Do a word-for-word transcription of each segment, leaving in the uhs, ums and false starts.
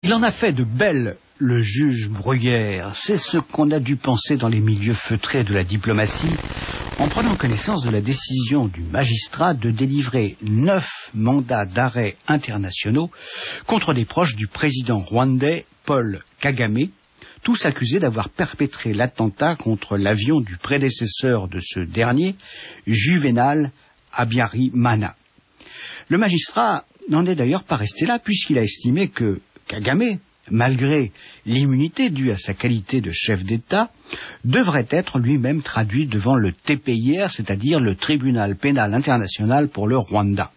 Il en a fait de belles, le juge Bruguière. C'est ce qu'on a dû penser dans les milieux feutrés de la diplomatie, en prenant connaissance de la décision du magistrat de délivrer neuf mandats d'arrêt internationaux contre des proches du président rwandais Paul Kagame, tous accusés d'avoir perpétré l'attentat contre l'avion du prédécesseur de ce dernier, Juvénal Habyarimana. Le magistrat n'en est d'ailleurs pas resté là, puisqu'il a estimé que Kagame, malgré l'immunité due à sa qualité de chef d'État, devrait être lui-même traduit devant le T P I R, c'est-à-dire le Tribunal pénal international pour le Rwanda.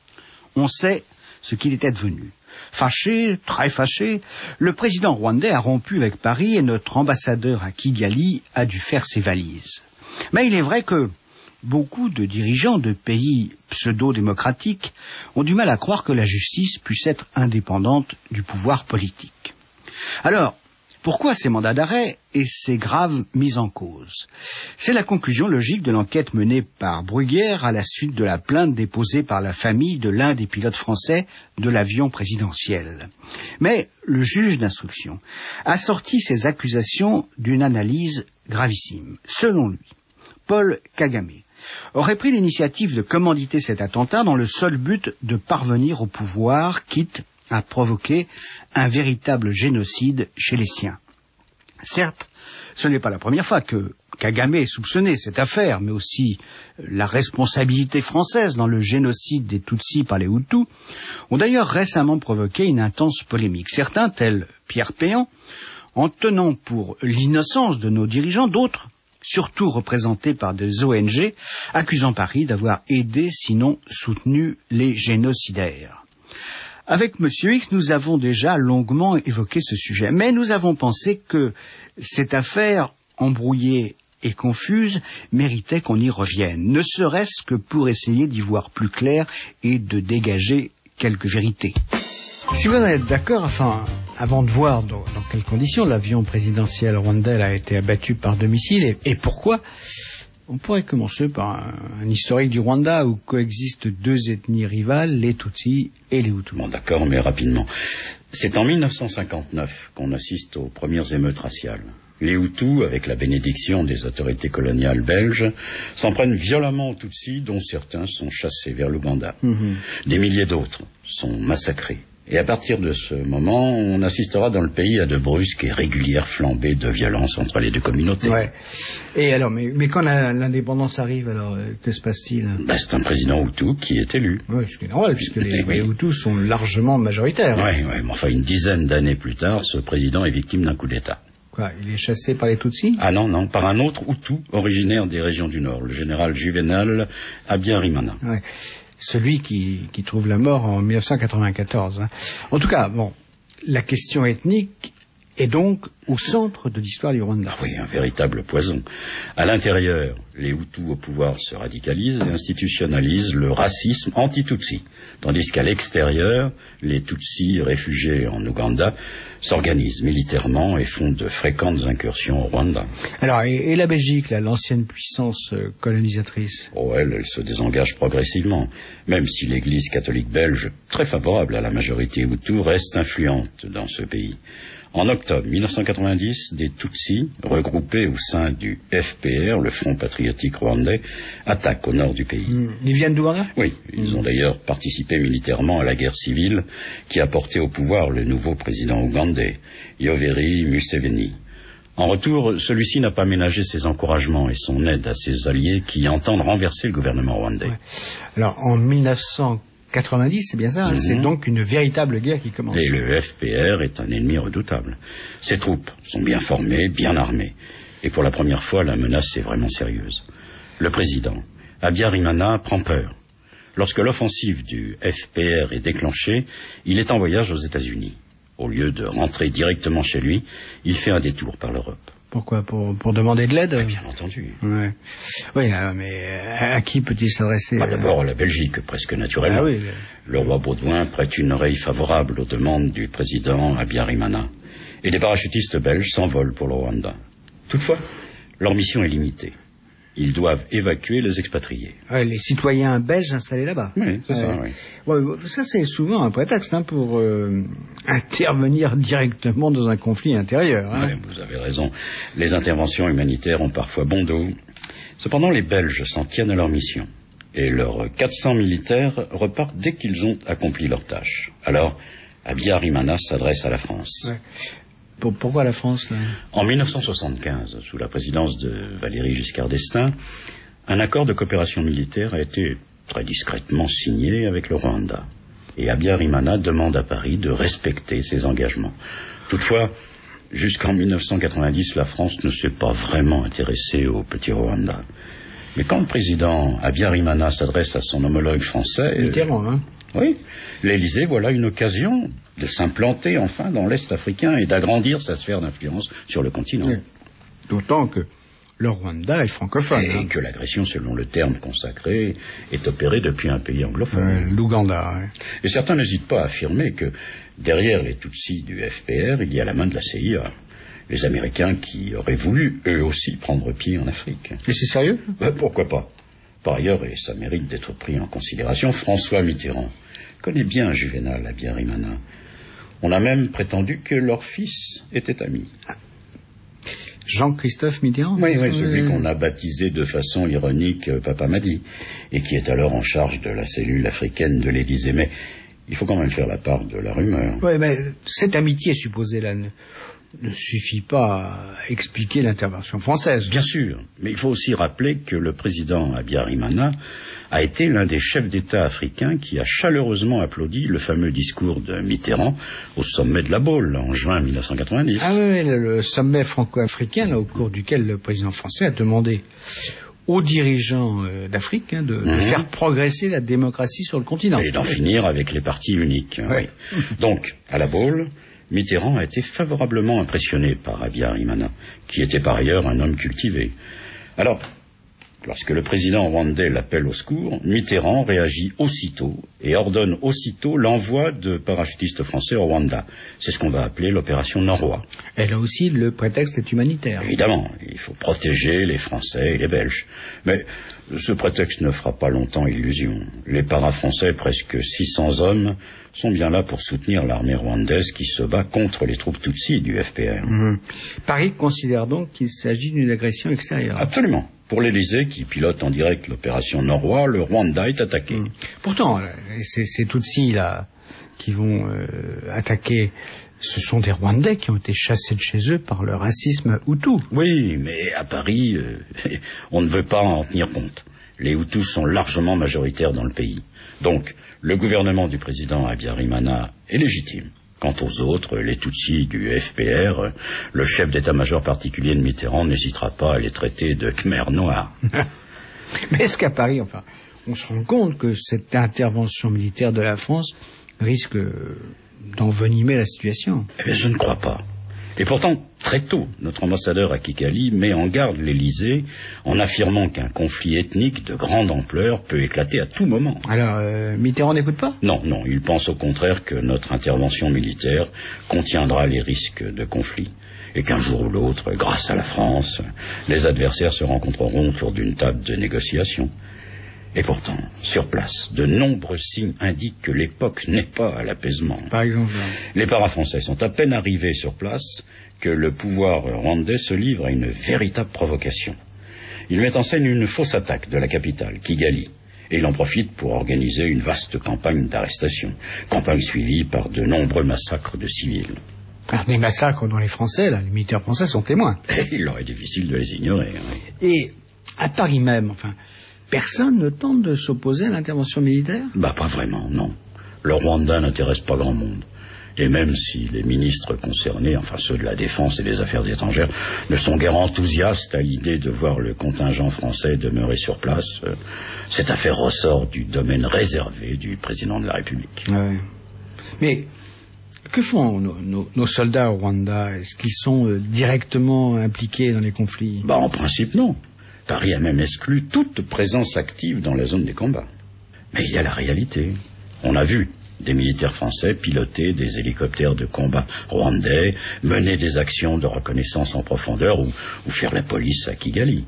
On sait ce qu'il était devenu. Fâché, très fâché, le président rwandais a rompu avec Paris et notre ambassadeur à Kigali a dû faire ses valises. Mais il est vrai que beaucoup de dirigeants de pays pseudo-démocratiques ont du mal à croire que la justice puisse être indépendante du pouvoir politique. Alors, pourquoi ces mandats d'arrêt et ces graves mises en cause? C'est la conclusion logique de l'enquête menée par Bruguière à la suite de la plainte déposée par la famille de l'un des pilotes français de l'avion présidentiel. Mais le juge d'instruction a sorti ces accusations d'une analyse gravissime. Selon lui, Paul Kagame aurait pris l'initiative de commanditer cet attentat dans le seul but de parvenir au pouvoir, quitte à provoquer un véritable génocide chez les siens. Certes, ce n'est pas la première fois que Kagame est soupçonné cette affaire, mais aussi la responsabilité française dans le génocide des Tutsis par les Hutus ont d'ailleurs récemment provoqué une intense polémique. Certains, tels Pierre Péan, en tenant pour l'innocence de nos dirigeants, d'autres surtout représentés par des O N G, accusant Paris d'avoir aidé, sinon soutenu, les génocidaires. Avec M. X, nous avons déjà longuement évoqué ce sujet, mais nous avons pensé que cette affaire embrouillée et confuse méritait qu'on y revienne, ne serait-ce que pour essayer d'y voir plus clair et de dégager quelques vérités. Si vous en êtes d'accord, enfin, avant de voir dans, dans quelles conditions l'avion présidentiel rwandais a été abattu par deux missiles et, et pourquoi, on pourrait commencer par un, un historique du Rwanda où coexistent deux ethnies rivales, les Tutsis et les Hutus. Bon, d'accord, mais rapidement. C'est en mille neuf cent cinquante-neuf qu'on assiste aux premières émeutes raciales. Les Hutus, avec la bénédiction des autorités coloniales belges, s'en prennent violemment aux Tutsis, dont certains sont chassés vers l'Ouganda. Mm-hmm. Des milliers d'autres sont massacrés. Et à partir de ce moment, on assistera dans le pays à de brusques et régulières flambées de violence entre les deux communautés. Ouais. Et alors, mais, mais quand la, l'indépendance arrive, alors, euh, que se passe-t-il? Ben, c'est un président Hutu qui est élu. Oui, ce qui est normal, puisque les, oui. les Hutus sont largement majoritaires. Oui, oui, mais enfin, une dizaine d'années plus tard, ce président est victime d'un coup d'État. Quoi, il est chassé par les Tutsis? Ah non, non, par un autre Hutu originaire des régions du Nord, le général Juvénal Habyarimana. Ouais. Celui qui, qui trouve la mort en mille neuf cent quatre-vingt-quatorze. Hein. En tout cas, bon, la question ethnique est donc au centre de l'histoire du Rwanda. Ah oui, un véritable poison. À l'intérieur, les Hutus au pouvoir se radicalisent et institutionnalisent le racisme anti-Tutsi, tandis qu'à l'extérieur, les Tutsis réfugiés en Ouganda s'organisent militairement et font de fréquentes incursions au Rwanda. Alors, et, et la Belgique, là, l'ancienne puissance euh, colonisatrice? Oh, elle, elle se désengage progressivement, même si l'Église catholique belge, très favorable à la majorité Hutu, reste influente dans ce pays. En octobre mille neuf cent quatre-vingt-dix, des Tutsis, regroupés au sein du F P R, le Front patriotique rwandais, attaquent au nord du pays. Mmh. Ils viennent d'Ouganda? Oui, ils mmh. ont d'ailleurs participé militairement à la guerre civile qui a porté au pouvoir le nouveau président ougandais, Yoweri Museveni. En retour, celui-ci n'a pas ménagé ses encouragements et son aide à ses alliés qui entendent renverser le gouvernement rwandais. Ouais. Alors, en mille neuf cent quatre-vingt-dix, c'est bien ça, hein, mm-hmm. C'est donc une véritable guerre qui commence. Et le F P R est un ennemi redoutable. Ses troupes sont bien formées, bien armées. Et pour la première fois, la menace est vraiment sérieuse. Le président, Habyarimana, prend peur. Lorsque l'offensive du F P R est déclenchée, il est en voyage aux États-Unis. Au lieu de rentrer directement chez lui, il fait un détour par l'Europe. Pourquoi? Pour, pour demander de l'aide? Mais bien entendu. Ouais. Oui, mais à qui peut-il s'adresser? Bah, d'abord à la Belgique, presque naturellement. Ah, oui, le... le roi Baudouin prête une oreille favorable aux demandes du président Habyarimana. Et les parachutistes belges s'envolent pour le Rwanda. Toutefois, leur mission est limitée. ils doivent évacuer les expatriés. Ouais, les citoyens belges installés là-bas. Oui, c'est ça, oui. Ouais, ça, c'est souvent un prétexte hein, pour euh, intervenir directement dans un conflit intérieur. Hein. Oui, vous avez raison. Les interventions humanitaires ont parfois bon dos. Cependant, les Belges s'en tiennent à leur mission. Et leurs quatre cents militaires repartent dès qu'ils ont accompli leur tâche. Alors, Habyarimana s'adresse à la France. Ouais. Pour, pourquoi la France là ? En mille neuf cent soixante-quinze, sous la présidence de Valéry Giscard d'Estaing, un accord de coopération militaire a été très discrètement signé avec le Rwanda. Et Habyarimana demande à Paris de respecter ses engagements. Toutefois, jusqu'en mille neuf cent quatre-vingt-dix, la France ne s'est pas vraiment intéressée au petit Rwanda. Mais quand le président Habyarimana s'adresse à son homologue français... Mitterrand, hein ? Oui, l'Élysée, voilà une occasion de s'implanter enfin dans l'Est africain et d'agrandir sa sphère d'influence sur le continent. Oui. D'autant que le Rwanda est francophone. Et hein. que l'agression, selon le terme consacré, est opérée depuis un pays anglophone. Euh, L'Ouganda. Oui. Et certains n'hésitent pas à affirmer que derrière les Tutsis du F P R, il y a la main de la C I A. Les Américains qui auraient voulu, eux aussi, prendre pied en Afrique. Et c'est sérieux ? Ben, pourquoi pas ? Par ailleurs, et ça mérite d'être pris en considération, François Mitterrand connaît bien Juvénal Habyarimana. On a même prétendu que leur fils était ami. Jean-Christophe Mitterrand ? Oui, oui, celui qu'on a baptisé de façon ironique Papa Madi, et qui est alors en charge de la cellule africaine de l'Élysée. Mais il faut quand même faire la part de la rumeur. Oui, mais cette amitié supposée là ne, ne suffit pas à expliquer l'intervention française. Bien sûr, mais il faut aussi rappeler que le président Habyarimana a été l'un des chefs d'État africains qui a chaleureusement applaudi le fameux discours de Mitterrand au sommet de la Baule en juin mille neuf cent quatre-vingt-dix. Ah oui, le, le sommet franco-africain là, au cours duquel le président français a demandé aux dirigeants euh, d'Afrique hein, de, mmh. de faire progresser la démocratie sur le continent. Et d'en finir avec les partis uniques. Hein, oui. Oui. Donc, à la Baule, Mitterrand a été favorablement impressionné par Habyarimana, qui était par ailleurs un homme cultivé. Alors, lorsque le président rwandais l'appelle au secours, Mitterrand réagit aussitôt et ordonne aussitôt l'envoi de parachutistes français au Rwanda. C'est ce qu'on va appeler l'opération Norwa. Et là aussi, le prétexte est humanitaire. Évidemment, il faut protéger les Français et les Belges. Mais ce prétexte ne fera pas longtemps illusion. Les para-français, presque six cents hommes, sont bien là pour soutenir l'armée rwandaise qui se bat contre les troupes Tutsis du F P R. Mmh. Paris considère donc qu'il s'agit d'une agression extérieure. Absolument. Pour l'Élysée, qui pilote en direct l'opération Norwa, le Rwanda est attaqué. Mmh. Pourtant, ces, ces Tutsis là qui vont euh, attaquer, ce sont des Rwandais qui ont été chassés de chez eux par le racisme Hutu. Oui, mais à Paris, euh, on ne veut pas en tenir compte. Les Hutus sont largement majoritaires dans le pays. Donc, le gouvernement du président Habyarimana est légitime. Quant aux autres, les Tutsis du F P R, le chef d'état-major particulier de Mitterrand n'hésitera pas à les traiter de Khmer noirs. Mais est-ce qu'à Paris, enfin, on se rend compte que cette intervention militaire de la France risque d'envenimer la situation ? Eh bien, je ne crois pas. Et pourtant, très tôt, notre ambassadeur à Kigali met en garde l'Élysée en affirmant qu'un conflit ethnique de grande ampleur peut éclater à tout moment. Alors, euh, Mitterrand n'écoute pas ? Non, non, il pense au contraire que notre intervention militaire contiendra les risques de conflit et qu'un jour ou l'autre, grâce à la France, les adversaires se rencontreront autour d'une table de négociation. Et pourtant, sur place, de nombreux signes indiquent que l'époque n'est pas à l'apaisement. Par exemple, les para-français sont à peine arrivés sur place que le pouvoir rwandais se livre à une véritable provocation. Il met en scène une fausse attaque de la capitale, Kigali, et il en profite pour organiser une vaste campagne d'arrestation, campagne suivie par de nombreux massacres de civils. Alors, des massacres dont les Français, là, les militaires français sont témoins. Et il leur est difficile de les ignorer. Hein. Et à Paris même, enfin... personne ne tente de s'opposer à l'intervention militaire ? Bah, pas vraiment, non. Le Rwanda n'intéresse pas grand monde. Et même si les ministres concernés, enfin ceux de la Défense et des Affaires étrangères, ne sont guère enthousiastes à l'idée de voir le contingent français demeurer sur place, euh, cette affaire ressort du domaine réservé du président de la République. Ouais. Mais que font nos, nos, nos soldats au Rwanda ? Est-ce qu'ils sont euh, directement impliqués dans les conflits ? Bah, en principe, non. Paris a même exclu toute présence active dans la zone des combats. Mais il y a la réalité. On a vu des militaires français piloter des hélicoptères de combat rwandais, mener des actions de reconnaissance en profondeur ou, ou faire la police à Kigali.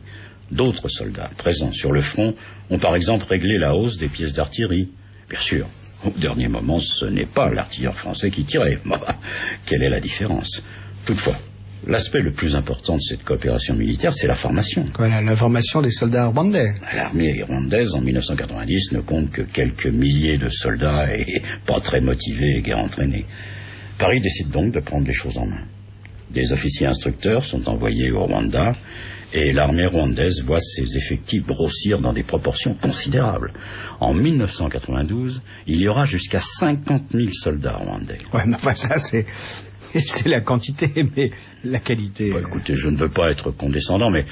D'autres soldats présents sur le front ont par exemple réglé la hausse des pièces d'artillerie. Bien sûr, au dernier moment, ce n'est pas l'artilleur français qui tirait. Bah, quelle est la différence? Toutefois, l'aspect le plus important de cette coopération militaire, c'est la formation. Voilà, la formation des soldats rwandais. L'armée rwandaise, en mille neuf cent quatre-vingt-dix, ne compte que quelques milliers de soldats et pas très motivés et guère entraînés. Paris décide donc de prendre les choses en main. Des officiers instructeurs sont envoyés au Rwanda et l'armée rwandaise voit ses effectifs grossir dans des proportions considérables. En mille neuf cent quatre-vingt-douze, il y aura jusqu'à cinquante mille soldats rwandais. Ouais, mais enfin ça c'est... c'est la quantité, mais la qualité... Bah, écoutez, je ne veux pas être condescendant, mais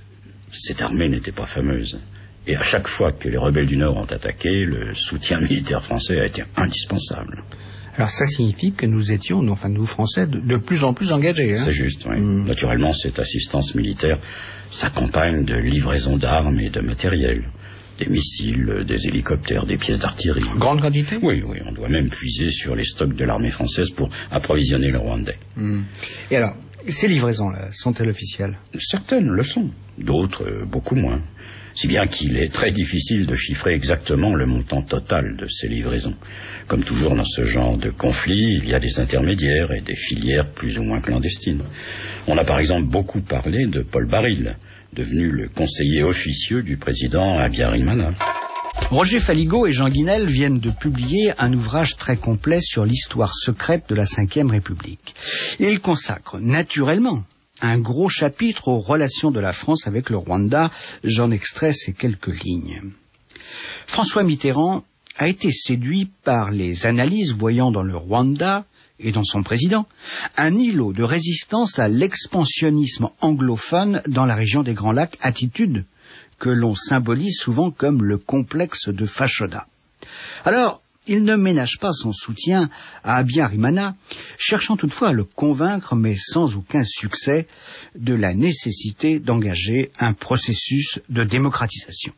cette armée n'était pas fameuse. Et à chaque fois que les rebelles du Nord ont attaqué, le soutien militaire français a été indispensable. Alors ça signifie que nous étions, enfin nous Français, de, de plus en plus engagés. Hein. C'est juste, oui. Mmh. Naturellement, cette assistance militaire s'accompagne de livraisons d'armes et de matériel. Des missiles, des hélicoptères, des pièces d'artillerie. Grande quantité? Oui, oui, on doit même puiser sur les stocks de l'armée française pour approvisionner le Rwandais. Mmh. Et alors, ces livraisons-là, sont-elles officielles? Certaines le sont, d'autres euh, beaucoup moins. Si bien qu'il est très difficile de chiffrer exactement le montant total de ces livraisons. Comme toujours dans ce genre de conflit, il y a des intermédiaires et des filières plus ou moins clandestines. On a par exemple beaucoup parlé de Paul Baril, devenu le conseiller officieux du président Habyarimana. Roger Faligot et Jean Guinel viennent de publier un ouvrage très complet sur l'histoire secrète de la cinquième République. Et ils consacrent naturellement un gros chapitre aux relations de la France avec le Rwanda. J'en extrais ces quelques lignes. François Mitterrand a été séduit par les analyses voyant dans le Rwanda et dans son président un îlot de résistance à l'expansionnisme anglophone dans la région des Grands Lacs, attitude que l'on symbolise souvent comme le complexe de Fashoda. Alors, il ne ménage pas son soutien à Habyarimana, cherchant toutefois à le convaincre, mais sans aucun succès, de la nécessité d'engager un processus de démocratisation.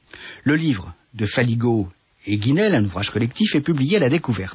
Le livre de Faligot et Guinel, un ouvrage collectif, est publié à La Découverte.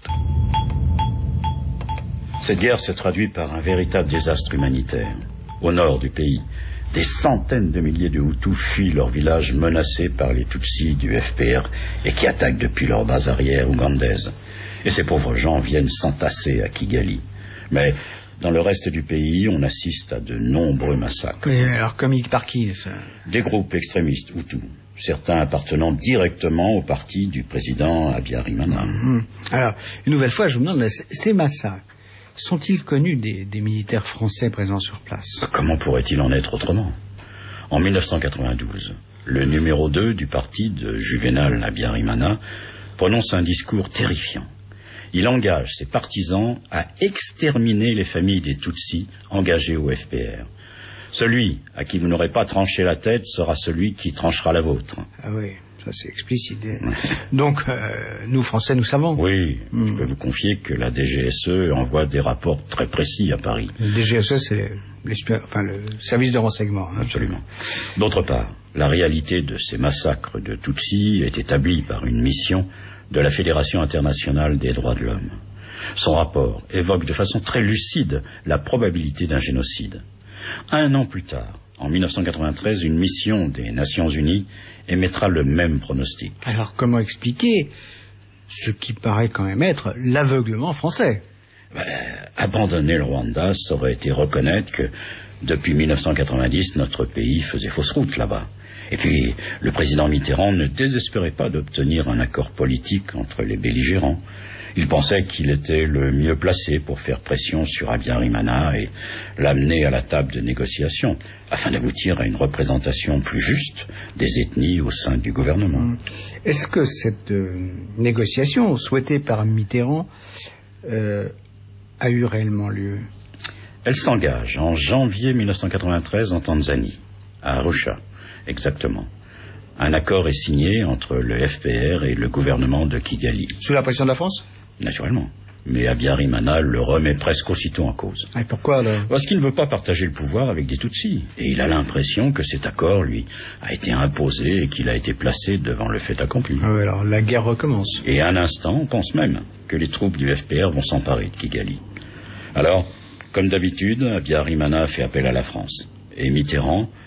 Cette guerre se traduit par un véritable désastre humanitaire. Au nord du pays, des centaines de milliers de Hutus fuient leur village menacés par les Tutsis du F P R et qui attaquent depuis leur base arrière ougandaise. Et ces pauvres gens viennent s'entasser à Kigali. Mais dans le reste du pays, on assiste à de nombreux massacres. Mais alors comique par qui ça? Des groupes extrémistes Hutus, certains appartenant directement au parti du président Habyarimana. Mmh. Alors, une nouvelle fois, je me demande, ces massacres, sont-ils connus des, des militaires français présents sur place? Comment pourrait-il en être autrement? En mille neuf cent quatre-vingt-douze, le numéro deux du parti de Juvénal Habyarimana prononce un discours terrifiant. Il engage ses partisans à exterminer les familles des Tutsis engagées au F P R. Celui à qui vous n'aurez pas tranché la tête sera celui qui tranchera la vôtre. Ah oui, ça c'est explicite. Donc, euh, nous Français, nous savons. Oui, mmh. je peux vous confier que la D G S E envoie des rapports très précis à Paris. Le D G S E, c'est enfin, le service de renseignement. Hein. Absolument. D'autre part, la réalité de ces massacres de Tutsis est établie par une mission de la Fédération internationale des droits de l'homme. Son rapport évoque de façon très lucide la probabilité d'un génocide. Un an plus tard, en mille neuf cent quatre-vingt-treize, une mission des Nations Unies émettra le même pronostic. Alors comment expliquer ce qui paraît quand même être l'aveuglement français? Ben, abandonner le Rwanda, ça aurait été reconnaître que depuis mille neuf cent quatre-vingt-dix, notre pays faisait fausse route là-bas. Et puis, le président Mitterrand ne désespérait pas d'obtenir un accord politique entre les belligérants. Il pensait qu'il était le mieux placé pour faire pression sur Habyarimana et l'amener à la table de négociation, afin d'aboutir à une représentation plus juste des ethnies au sein du gouvernement. Est-ce que cette euh, négociation souhaitée par Mitterrand euh, a eu réellement lieu? Elle s'engage en janvier mille neuf cent quatre-vingt-treize en Tanzanie, à Arusha, exactement. Un accord est signé entre le F P R et le gouvernement de Kigali. Sous la pression de la France? Naturellement. Mais Habyarimana le remet presque aussitôt en cause. Et pourquoi alors? Parce qu'il ne veut pas partager le pouvoir avec des Tutsis. Et il a l'impression que cet accord, lui, a été imposé et qu'il a été placé devant le fait accompli. Ah oui, alors la guerre recommence. Et à un instant, on pense même que les troupes du F P R vont s'emparer de Kigali. Alors, comme d'habitude, Habyarimana fait appel à la France. Et Mitterrand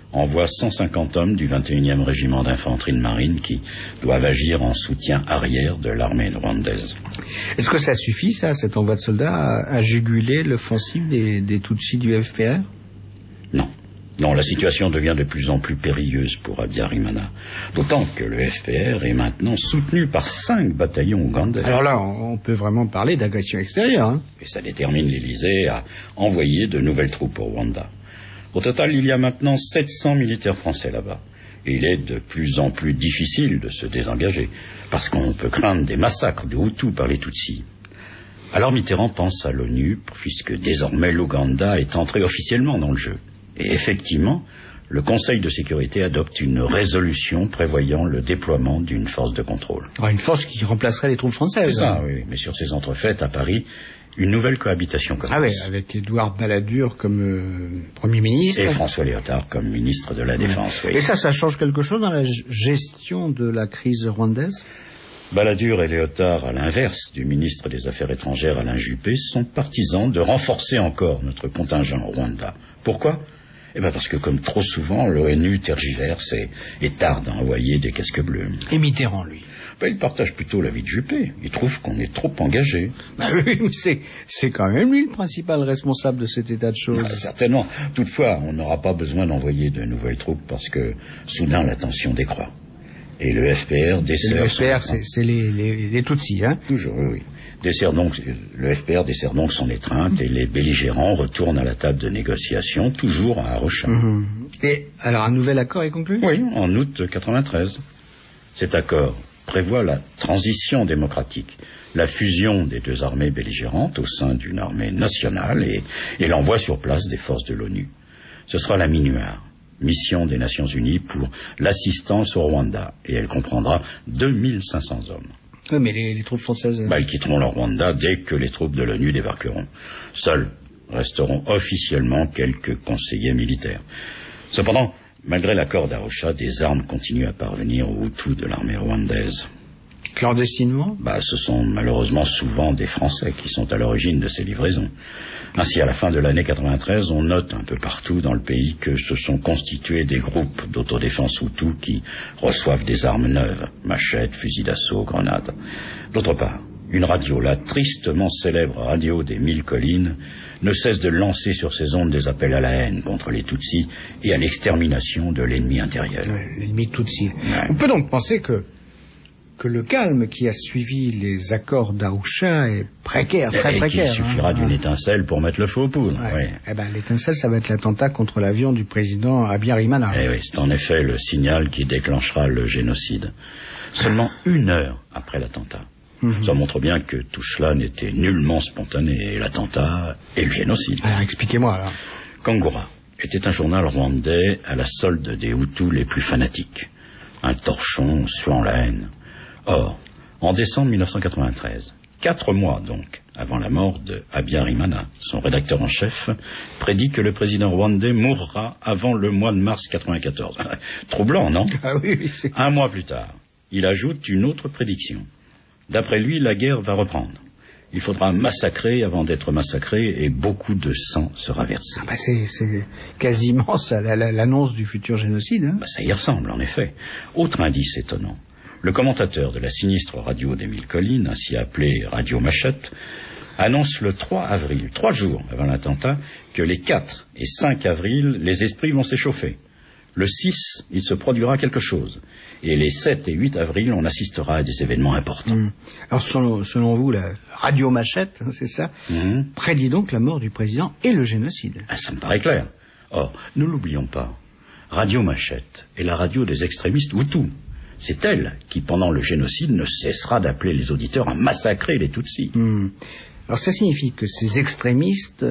envoie cent cinquante hommes du vingt et unième régiment d'infanterie de marine qui doivent agir en soutien arrière de l'armée rwandaise. Est-ce que ça suffit, ça, cet envoi de soldats, à, à juguler l'offensive des, des Tutsis du F P R? Non. Non, la situation devient de plus en plus périlleuse pour Habyarimana. D'autant que le F P R est maintenant soutenu par cinq bataillons ougandais. Alors là, on peut vraiment parler d'agression extérieure. Hein. Et ça détermine l'Élysée à envoyer de nouvelles troupes au Rwanda. Au total, il y a maintenant sept cents militaires français là-bas. Et il est de plus en plus difficile de se désengager, parce qu'on peut craindre des massacres de Hutus par les Tutsis. Alors Mitterrand pense à l'ONU, puisque désormais l'Ouganda est entré officiellement dans le jeu. Et effectivement, le Conseil de sécurité adopte une résolution prévoyant le déploiement d'une force de contrôle. Alors une force qui remplacerait les troupes françaises. C'est ça, oui. Mais sur ces entrefaites, à Paris, une nouvelle cohabitation commence. Ah oui, avec Édouard Balladur comme euh, Premier ministre. Et François Léotard comme ministre de la Défense, oui. Et ça, ça change quelque chose dans la gestion de la crise rwandaise? Balladur et Léotard, à l'inverse du ministre des Affaires étrangères Alain Juppé, sont partisans de renforcer encore notre contingent au Rwanda. Pourquoi ? Eh bien parce que, comme trop souvent, l'ONU tergiverse et, et tarde à envoyer des casques bleus. Et Mitterrand, lui ben, il partage plutôt l'avis de Juppé. Il trouve qu'on est trop engagé. Ben oui, mais c'est, c'est quand même lui le principal responsable de cet état de choses. Ben, certainement. Toutefois, on n'aura pas besoin d'envoyer de nouvelles troupes parce que, soudain, la tension décroît. Et le F P R dessert... Le F P R, c'est, c'est les, les, les Tutsis, hein? Toujours, oui, oui. Dessert donc, le F P R dessert donc son étreinte et les belligérants retournent à la table de négociation, toujours à Arusha. Mmh. Et alors un nouvel accord est conclu? Oui, en août quatre-vingt-treize. Cet accord prévoit la transition démocratique, la fusion des deux armées belligérantes au sein d'une armée nationale et, et l'envoi sur place des forces de l'ONU. Ce sera la MINUAR, mission des Nations Unies pour l'assistance au Rwanda, et elle comprendra deux mille cinq cents hommes. Oui, mais les, les troupes françaises... Bah, ils quitteront le Rwanda dès que les troupes de l'ONU débarqueront. Seuls resteront officiellement quelques conseillers militaires. Cependant, malgré l'accord d'Arusha, des armes continuent à parvenir aux Hutus de l'armée rwandaise. Clandestinement? Bah, ce sont malheureusement souvent des Français qui sont à l'origine de ces livraisons. Ainsi, à la fin de l'année quatre-vingt-treize, on note un peu partout dans le pays que se sont constitués des groupes d'autodéfense Hutus qui reçoivent des armes neuves, machettes, fusils d'assaut, grenades. D'autre part, une radio, la tristement célèbre radio des Mille Collines, ne cesse de lancer sur ses ondes des appels à la haine contre les Tutsis et à l'extermination de l'ennemi intérieur. L'ennemi Tutsi. Ouais. On peut donc penser que que le calme qui a suivi les accords d'Arusha est précaire, très et précaire. Il suffira hein, d'une étincelle pour mettre le feu aux poudres. Ouais. Ouais. Eh ben, l'étincelle, ça va être l'attentat contre l'avion du président Habyarimana. Eh oui, c'est en effet le signal qui déclenchera le génocide. Seulement une heure après l'attentat. Mm-hmm. Ça montre bien que tout cela n'était nullement spontané, et l'attentat et le génocide. Alors, expliquez-moi, alors. Kangura était un journal rwandais à la solde des Hutus les plus fanatiques. Un torchon suant la haine. Or, en décembre mille neuf cent quatre-vingt-treize, quatre mois donc avant la mort de Habyarimana, son rédacteur en chef prédit que le président rwandais mourra avant le mois de mars quatre-vingt-quatorze. Troublant, non? Ah oui, oui, c'est... Un mois plus tard, il ajoute une autre prédiction. D'après lui, la guerre va reprendre. Il faudra massacrer avant d'être massacré et beaucoup de sang sera versé. Ah bah c'est, c'est quasiment ça, la, la, l'annonce du futur génocide. Hein? Bah ça y ressemble, en effet. Autre indice étonnant. Le commentateur de la sinistre radio des Mille Collines, ainsi appelée Radio Machette, annonce le trois avril, trois jours avant l'attentat, que les quatre et cinq avril, les esprits vont s'échauffer. Le six, il se produira quelque chose. Et les sept et huit avril, on assistera à des événements importants. Mmh. Alors, selon, selon vous, la Radio Machette, c'est ça, mmh. prédit donc la mort du président et le génocide. Ah, ça me paraît clair. Or, ne l'oublions pas, Radio Machette est la radio des extrémistes Hutus. C'est elle qui, pendant le génocide, ne cessera d'appeler les auditeurs à massacrer les Tutsis. Mmh. Alors, ça signifie que ces extrémistes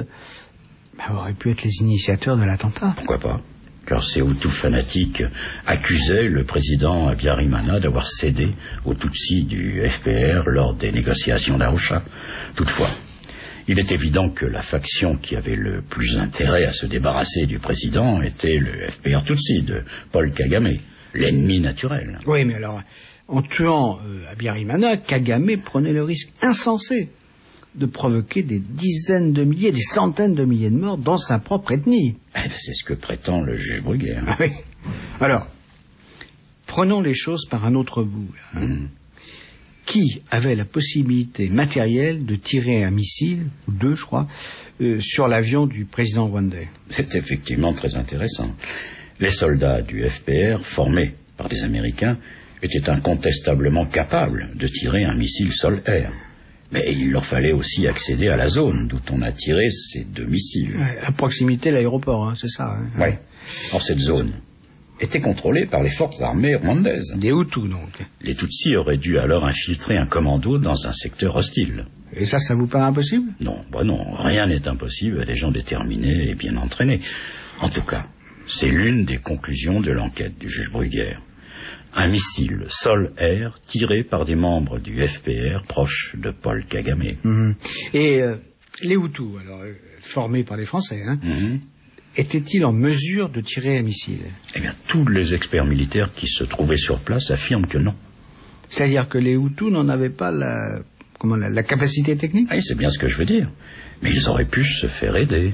bah, auraient pu être les initiateurs de l'attentat. Pourquoi pas? Car ces Hutus fanatiques accusaient le président Habyarimana d'avoir cédé aux Tutsis du F P R lors des négociations d'Arusha. Toutefois, il est évident que la faction qui avait le plus intérêt à se débarrasser du président était le F P R Tutsi de Paul Kagame, l'ennemi naturel. Oui, mais alors, en tuant euh, Habyarimana, Kagame prenait le risque insensé de provoquer des dizaines de milliers, des centaines de milliers de morts dans sa propre ethnie. Eh ben, c'est ce que prétend le juge Bruguière. Ah oui. Alors, prenons les choses par un autre bout. Là, hein. Mmh. Qui avait la possibilité matérielle de tirer un missile, ou deux je crois, euh, sur l'avion du président rwandais? C'est effectivement très intéressant. Les soldats du F P R, formés par des Américains, étaient incontestablement capables de tirer un missile sol-air. Mais il leur fallait aussi accéder à la zone d'où on a tiré ces deux missiles. Ouais, à proximité de l'aéroport, hein, c'est ça. Hein. Oui. Or, cette zone était contrôlée par les forces armées rwandaises. Des Hutus, donc. Les Tutsis auraient dû alors infiltrer un commando dans un secteur hostile. Et ça, ça vous paraît impossible? Non, bah non, rien n'est impossible à des gens déterminés et bien entraînés. En tout cas, c'est l'une des conclusions de l'enquête du juge Bruguière. Un missile sol-air tiré par des membres du F P R proches de Paul Kagame. Mmh. Et euh, les Hutus, alors euh, formés par les Français, hein, mmh. étaient-ils en mesure de tirer un missile? Eh bien, tous les experts militaires qui se trouvaient sur place affirment que non. C'est-à-dire que les Hutus n'en avaient pas la, comment, la, la capacité technique? Oui, c'est bien ce que je veux dire. Mais ils auraient pu se faire aider.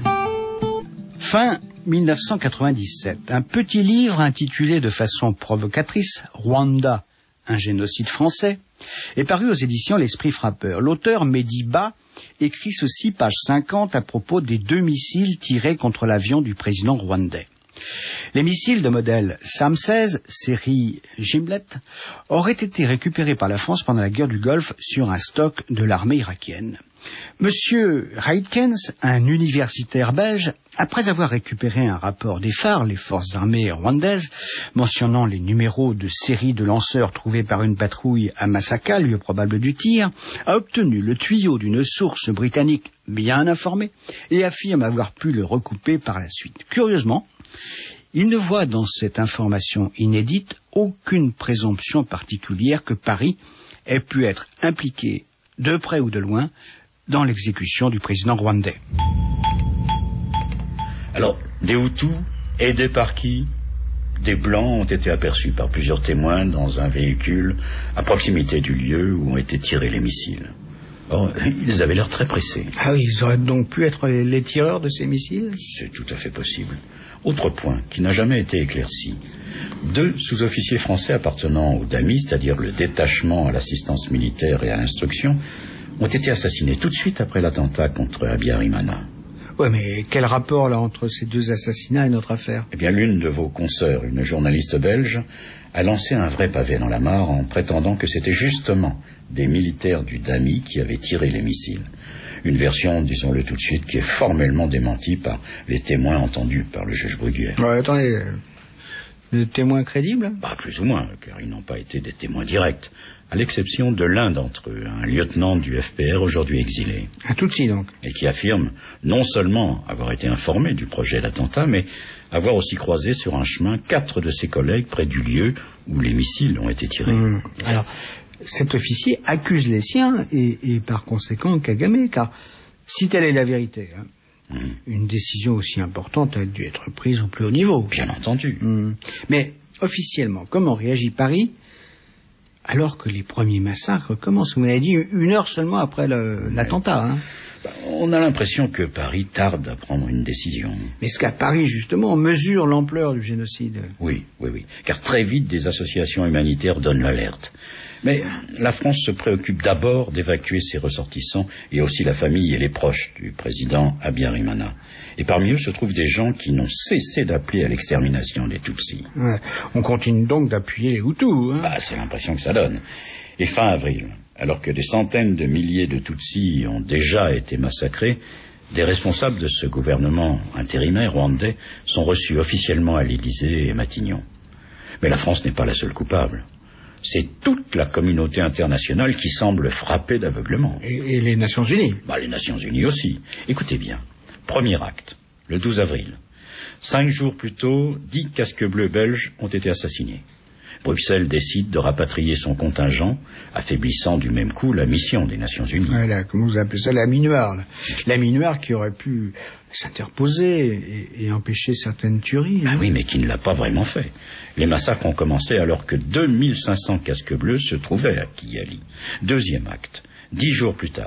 Fin mille neuf cent quatre-vingt-dix-sept, un petit livre intitulé de façon provocatrice « Rwanda, un génocide français » est paru aux éditions L'Esprit frappeur. L'auteur, Mehdi Ba, écrit ceci, page cinquante, à propos des deux missiles tirés contre l'avion du président rwandais. Les missiles de modèle SAM seize, série Gimlet, auraient été récupérés par la France pendant la guerre du Golfe sur un stock de l'armée irakienne. Monsieur Reitkens, un universitaire belge, après avoir récupéré un rapport des phares, les forces armées rwandaises, mentionnant les numéros de série de lanceurs trouvés par une patrouille à Masaka, lieu probable du tir, a obtenu le tuyau d'une source britannique bien informée et affirme avoir pu le recouper par la suite. Curieusement, il ne voit dans cette information inédite aucune présomption particulière que Paris ait pu être impliqué, de près ou de loin, dans l'exécution du président rwandais. Alors, des Hutus, aidés par qui? Des Blancs ont été aperçus par plusieurs témoins dans un véhicule à proximité du lieu où ont été tirés les missiles. Or, ils avaient l'air très pressés. Ah oui, ils auraient donc pu être les, les tireurs de ces missiles? C'est tout à fait possible. Autre point qui n'a jamais été éclairci. Deux sous-officiers français appartenant au D A M I, c'est-à-dire le détachement à l'assistance militaire et à l'instruction, ont été assassinés tout de suite après l'attentat contre Habyarimana. Ouais, mais quel rapport là entre ces deux assassinats et notre affaire? Eh bien, l'une de vos consoeurs, une journaliste belge, a lancé un vrai pavé dans la mare en prétendant que c'était justement des militaires du D A M I qui avaient tiré les missiles. Une version, disons-le tout de suite, qui est formellement démentie par les témoins entendus par le juge Bruguière. Ouais, attendez, des témoins crédibles? Bah, plus ou moins, car ils n'ont pas été des témoins directs, à l'exception de l'un d'entre eux, un lieutenant du F P R aujourd'hui exilé. Un Tutsi, donc. Et qui affirme non seulement avoir été informé du projet d'attentat, mais avoir aussi croisé sur un chemin quatre de ses collègues près du lieu où les missiles ont été tirés. Mmh. Alors, cet officier accuse les siens et, et par conséquent Kagame, car si telle est la vérité, hein, mmh. une décision aussi importante a dû être prise au plus haut niveau. Bien entendu. Mmh. Mais officiellement, comment réagit Paris alors que les premiers massacres commencent? Vous m'avez dit une heure seulement après le, l'attentat. Hein. On a l'impression que Paris tarde à prendre une décision. Mais est-ce qu'à Paris, justement, on mesure l'ampleur du génocide? Oui, oui, oui. Car très vite, des associations humanitaires donnent l'alerte. Mais la France se préoccupe d'abord d'évacuer ses ressortissants et aussi la famille et les proches du président Habyarimana. Et parmi eux se trouvent des gens qui n'ont cessé d'appeler à l'extermination des Tutsis. Ouais, on continue donc d'appuyer les Hutus. Hein. Bah, c'est l'impression que ça donne. Et fin avril, alors que des centaines de milliers de Tutsis ont déjà été massacrés, des responsables de ce gouvernement intérimaire rwandais sont reçus officiellement à l'Élysée et Matignon. Mais la France n'est pas la seule coupable. C'est toute la communauté internationale qui semble frappée d'aveuglement. Et, et les Nations Unies? Bah, les Nations Unies aussi. Écoutez bien. Premier acte, le douze avril. Cinq jours plus tôt, dix casques bleus belges ont été assassinés. Bruxelles décide de rapatrier son contingent, affaiblissant du même coup la mission des Nations Unies. Voilà, comment vous appelez ça, la minuar. Là. La minuar qui aurait pu s'interposer et, et empêcher certaines tueries. Ah hein. oui, mais qui ne l'a pas vraiment fait. Les massacres ont commencé alors que deux mille cinq cents casques bleus se trouvaient à Kigali. Deuxième acte, dix jours plus tard.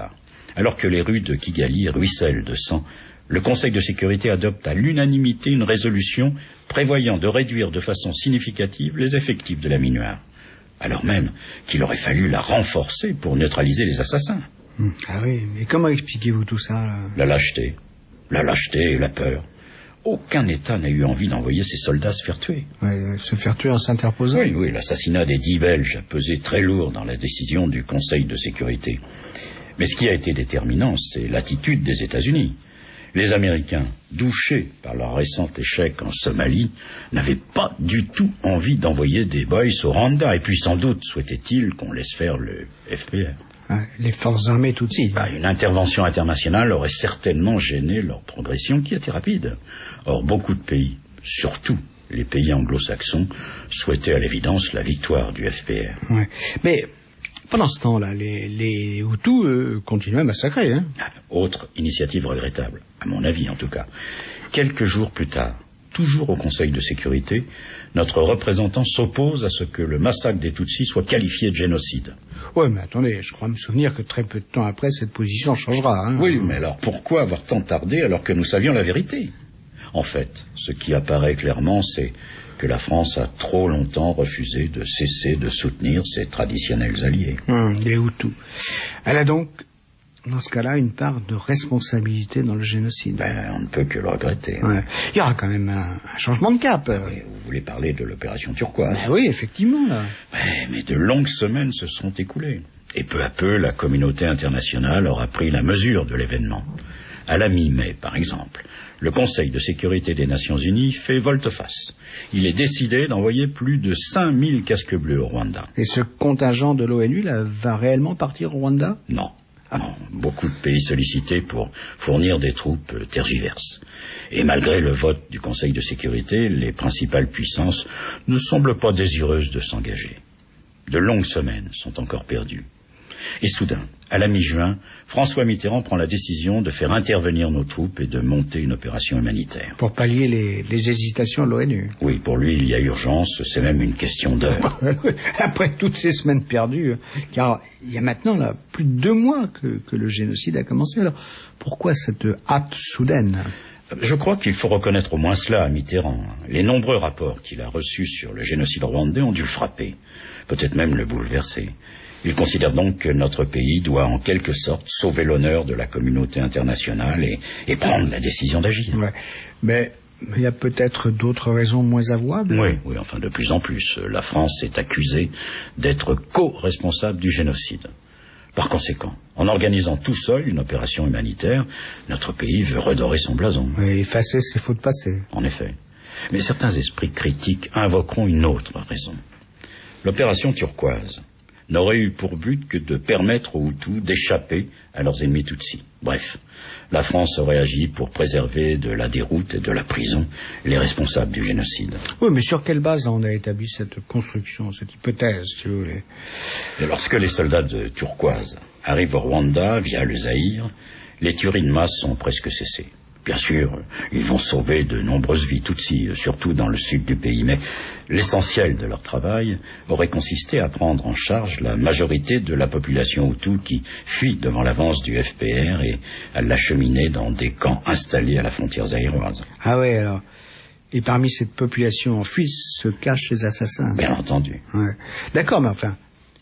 Alors que les rues de Kigali ruissellent de sang, le Conseil de sécurité adopte à l'unanimité une résolution prévoyant de réduire de façon significative les effectifs de la MINUSMA, alors même qu'il aurait fallu la renforcer pour neutraliser les assassins. Ah oui, mais comment expliquez-vous tout ça là? La lâcheté, la lâcheté et la peur. Aucun État n'a eu envie d'envoyer ses soldats se faire tuer. Ouais, se faire tuer en s'interposant? Oui, oui, l'assassinat des dix Belges a pesé très lourd dans la décision du Conseil de sécurité. Mais ce qui a été déterminant, c'est l'attitude des États-Unis. Les Américains, douchés par leur récent échec en Somalie, n'avaient pas du tout envie d'envoyer des boys au Rwanda, et puis sans doute souhaitaient-ils qu'on laisse faire le F P R. Ah, les forces armées tout de suite. Bah, une intervention internationale aurait certainement gêné leur progression qui était rapide. Or, beaucoup de pays, surtout les pays anglo-saxons, souhaitaient à l'évidence la victoire du F P R. Ouais. Mais pendant ce temps-là, les, les Hutus euh, continuaient à massacrer. Hein. Ah, autre initiative regrettable, à mon avis en tout cas. Quelques jours plus tard, toujours au Conseil de sécurité, notre représentant s'oppose à ce que le massacre des Tutsis soit qualifié de génocide. Oui, mais attendez, je crois me souvenir que très peu de temps après, cette position changera. Hein. Oui, mais alors pourquoi avoir tant tardé alors que nous savions la vérité? En fait, ce qui apparaît clairement, c'est que la France a trop longtemps refusé de cesser de soutenir ses traditionnels alliés. Hum, les Hutus. Elle a donc, dans ce cas-là, une part de responsabilité dans le génocide. Ben, on ne peut que le regretter. Ouais. Il y aura quand même un, un changement de cap. Oui, vous voulez parler de l'opération turquoise? Ben oui, effectivement. Là. Ouais, mais de longues semaines se sont écoulées. Et peu à peu, la communauté internationale aura pris la mesure de l'événement. À la mi-mai, par exemple, le Conseil de sécurité des Nations Unies fait volte-face. Il est décidé d'envoyer plus de cinq mille casques bleus au Rwanda. Et ce contingent de l'O N U là, va réellement partir au Rwanda? Non. Non, beaucoup de pays sollicités pour fournir des troupes euh, tergiversent. Et malgré le vote du Conseil de sécurité, les principales puissances ne semblent pas désireuses de s'engager. De longues semaines sont encore perdues. Et soudain, à la mi-juin, François Mitterrand prend la décision de faire intervenir nos troupes et de monter une opération humanitaire. Pour pallier les, les hésitations de l'O N U. Oui, pour lui, il y a urgence, c'est même une question d'heure. Après toutes ces semaines perdues, car il y a maintenant là plus de deux mois que, que le génocide a commencé. Alors, pourquoi cette hâte soudaine? Je crois qu'il faut reconnaître au moins cela à Mitterrand. Les nombreux rapports qu'il a reçus sur le génocide rwandais ont dû le frapper, peut-être même le bouleverser. Il considère donc que notre pays doit en quelque sorte sauver l'honneur de la communauté internationale et, et prendre la décision d'agir. Ouais. Mais il y a peut-être d'autres raisons moins avouables. Oui, oui, enfin de plus en plus. La France est accusée d'être co-responsable du génocide. Par conséquent, en organisant tout seul une opération humanitaire, notre pays veut redorer son blason. Oui, effacer ses fautes passées. En effet. Mais certains esprits critiques invoqueront une autre raison. L'opération turquoise n'aurait eu pour but que de permettre aux Hutus d'échapper à leurs ennemis Tutsis. Bref, la France aurait agi pour préserver de la déroute et de la prison les responsables du génocide. Oui, mais sur quelle base on a établi cette construction, cette hypothèse, si vous voulez? Et lorsque les soldats de Turquoise arrivent au Rwanda via le Zaïre, les tueries de masse sont presque cessées. Bien sûr, ils vont sauver de nombreuses vies Tutsis, surtout dans le sud du pays, mais l'essentiel de leur travail aurait consisté à prendre en charge la majorité de la population Hutu qui fuit devant l'avance du F P R et à l'acheminer dans des camps installés à la frontière zaïroise. Ah ouais, alors. Et parmi cette population en fuite se cachent les assassins. Bien entendu. Ouais. D'accord, mais enfin,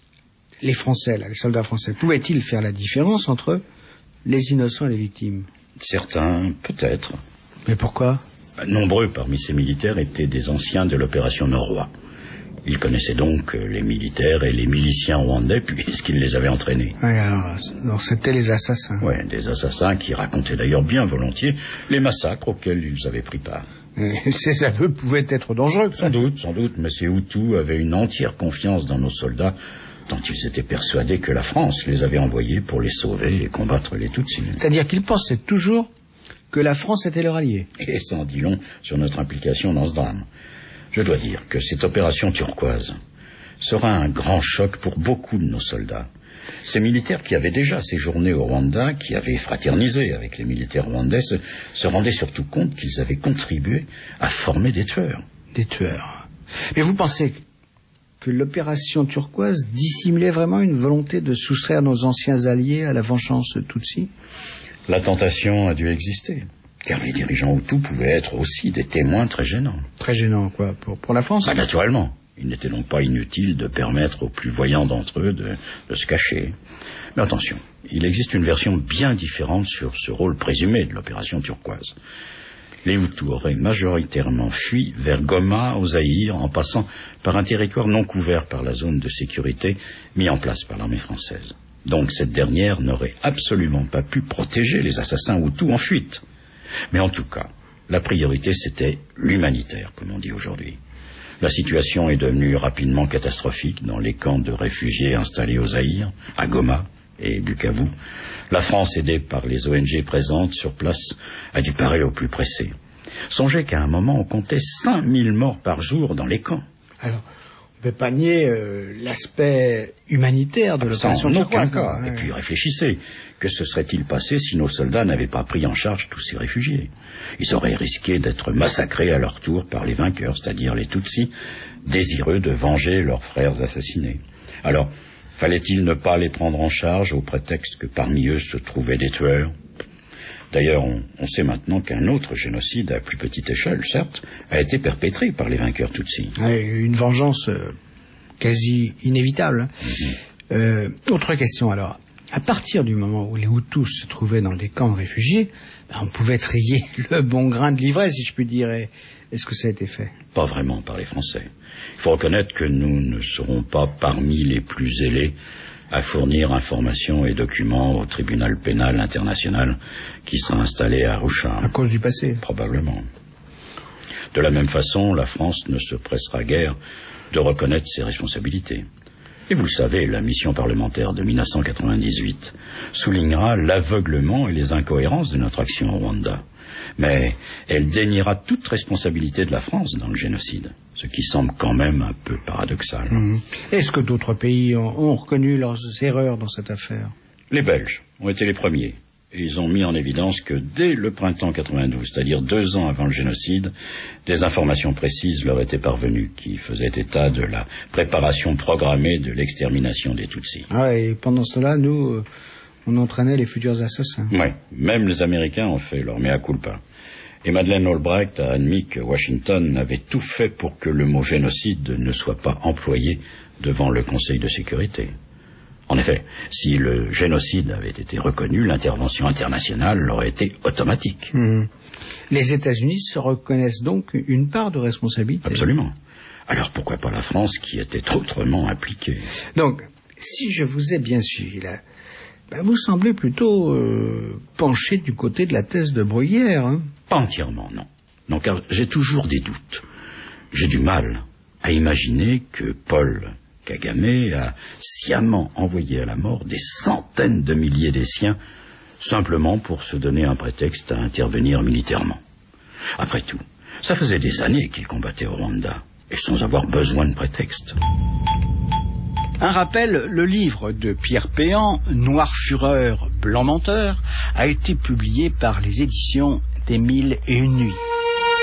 les Français, là, les soldats français, pouvaient-ils faire la différence entre les innocents et les victimes? Certains, peut-être. Mais pourquoi? Nombreux parmi ces militaires étaient des anciens de l'opération Norrois. Ils connaissaient donc les militaires et les miliciens rwandais puisqu'ils les avaient entraînés. Oui, alors, alors c'était les assassins. Oui, des assassins qui racontaient d'ailleurs bien volontiers les massacres auxquels ils avaient pris part. Et ces aveux pouvaient être dangereux. Sans doute, sans doute, mais ces Hutus avaient une entière confiance dans nos soldats, tant ils étaient persuadés que la France les avait envoyés pour les sauver et combattre les Tutsis. C'est-à-dire qu'ils pensaient toujours que la France était leur allié. Et ça en dit long sur notre implication dans ce drame. Je dois dire que cette opération turquoise sera un grand choc pour beaucoup de nos soldats. Ces militaires qui avaient déjà séjourné au Rwanda, qui avaient fraternisé avec les militaires rwandais, se, se rendaient surtout compte qu'ils avaient contribué à former des tueurs. Des tueurs. Mais vous pensez que l'opération turquoise dissimulait vraiment une volonté de soustraire nos anciens alliés à la vengeance Tutsi? La tentation a dû exister, car les dirigeants Hutus pouvaient être aussi des témoins très gênants. Très gênants, quoi, pour, pour la France? Bah, naturellement. Il n'était donc pas inutile de permettre aux plus voyants d'entre eux de, de se cacher. Mais attention, il existe une version bien différente sur ce rôle présumé de l'opération turquoise. Les Hutus auraient majoritairement fui vers Goma, au Zaïre, en passant par un territoire non couvert par la zone de sécurité mis en place par l'armée française. Donc cette dernière n'aurait absolument pas pu protéger les assassins Hutus en fuite. Mais en tout cas, la priorité c'était l'humanitaire, comme on dit aujourd'hui. La situation est devenue rapidement catastrophique dans les camps de réfugiés installés au Zaïre, à Goma et Bukavu. La France, aidée par les O N G présentes sur place, a dû parer au plus pressé. Songez qu'à un moment, on comptait cinq mille morts par jour dans les camps. Alors, on ne peut pas nier euh, l'aspect humanitaire de l'opération turquoise. Cas. Et puis réfléchissez, que se serait-il passé si nos soldats n'avaient pas pris en charge tous ces réfugiés? Ils auraient risqué d'être massacrés à leur tour par les vainqueurs, c'est-à-dire les Tutsis, désireux de venger leurs frères assassinés. Alors, fallait-il ne pas les prendre en charge au prétexte que parmi eux se trouvaient des tueurs? D'ailleurs, on, on sait maintenant qu'un autre génocide, à plus petite échelle, certes, a été perpétré par les vainqueurs Tutsis. Ouais, une vengeance euh, quasi inévitable. Mm-hmm. Euh, autre question alors. À partir du moment où les Hutus se trouvaient dans des camps de réfugiés, ben, on pouvait trier le bon grain de livret, si je puis dire. Est-ce que ça a été fait? Pas vraiment par les Français. Il faut reconnaître que nous ne serons pas parmi les plus zélés à fournir informations et documents au tribunal pénal international qui sera installé à Arusha. À cause du passé? Probablement. De la même façon, la France ne se pressera guère de reconnaître ses responsabilités. Et vous le savez, la mission parlementaire de mille neuf cent quatre-vingt-dix-huit soulignera l'aveuglement et les incohérences de notre action au Rwanda. Mais elle déniera toute responsabilité de la France dans le génocide, ce qui semble quand même un peu paradoxal. Mmh. Est-ce que d'autres pays ont, ont reconnu leurs erreurs dans cette affaire? Les Belges ont été les premiers. Et ils ont mis en évidence que dès le printemps quatre-vingt-douze, c'est-à-dire deux ans avant le génocide, des informations précises leur étaient parvenues qui faisaient état de la préparation programmée de l'extermination des Tutsis. Ah, et pendant cela, nous, euh, on entraînait les futurs assassins. Oui, même les Américains ont fait leur mea culpa. Et Madeleine Albright a admis que Washington avait tout fait pour que le mot génocide ne soit pas employé devant le Conseil de sécurité. En effet, si le génocide avait été reconnu, l'intervention internationale aurait été automatique. Mmh. Les États-Unis se reconnaissent donc une part de responsabilité. Absolument. Alors pourquoi pas la France qui était autrement impliquée? Donc, si je vous ai bien suivi là, ben vous semblez plutôt euh, pencher du côté de la thèse de Bruguière. Hein? Pas entièrement, non. Non, car j'ai toujours des doutes. J'ai du mal à imaginer que Paul Kagame a sciemment envoyé à la mort des centaines de milliers des siens simplement pour se donner un prétexte à intervenir militairement. Après tout, ça faisait des années qu'il combattait au Rwanda, et sans avoir besoin de prétexte. Un rappel, le livre de Pierre Péan, Noir Fureur, Blanc Menteur, a été publié par les éditions des Mille et Une Nuits.